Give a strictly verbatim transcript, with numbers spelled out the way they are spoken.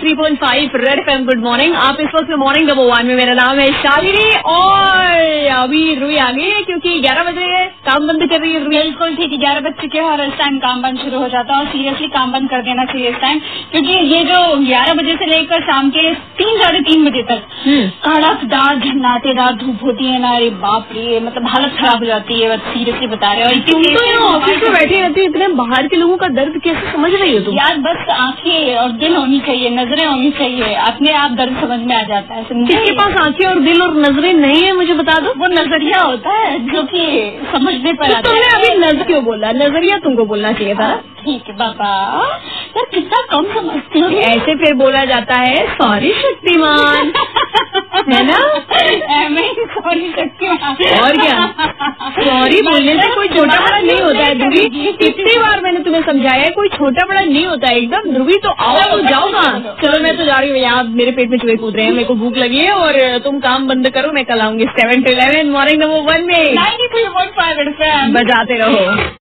Three point five red FM. Good morning. आप इस वक्त मॉर्निंग नंबर वन में। मेरा नाम है शालिनी और अभी रूही आ गई है क्योंकि ग्यारह बजे काम बंद कर रही है। बिल्कुल ठीक है, ग्यारह बज चुके हैं और इस टाइम काम बंद शुरू हो जाता है और सीरियसली काम बंद कर देना चाहिए इस टाइम, क्योंकि ये जो ग्यारह बजे से लेकर शाम के तीन साढ़े तीन बजे तक कड़कदार झन्नाटेदार धूप होती है ना, अरे बाप रे, मतलब हालत खराब हो जाती है। सीरियसली बता रहे हो। तुम तो यहाँ ऑफिस में बैठी रहती हो, इतने बाहर के लोगों का दर्द कैसे समझ रही हो तुम? यार बस आंखें और दिल होनी चाहिए, नजरें होनी चाहिए, अपने आप दर्द समझ में आ जाता है। जिसके पास आंखें और दिल और नजरें नहीं है मुझे बता दो। वो नजरिया होता है जो कि समझने पर आता है। तुमने अभी नजर क्यों बोला? नजरिया तुमको बोलना चाहिए था। ठीक है बाबा, यार कितना कम समझती हो। ऐसे फिर बोला जाता है सॉरी शक्तिमान, है ना? सॉरी शक्तिमान। और क्या, सॉरी बोलने से कोई छोटा बड़ा नहीं होता है ध्रुवी। कितनी बार मैंने तुम्हें समझाया है, कोई छोटा बड़ा नहीं होता है एकदम। ध्रुवी तो आओ तो जाओ कहाँ। चलो मैं तो जा रही हूँ, यहाँ मेरे पेट में चूहे कूद रहे हैं, मेरे को भूख लगी है और तुम काम बंद करो, मैं कल आऊंगी seven to eleven morning number one में। नाइन्टी थ्री पॉइंट फाइव बजाते रहो।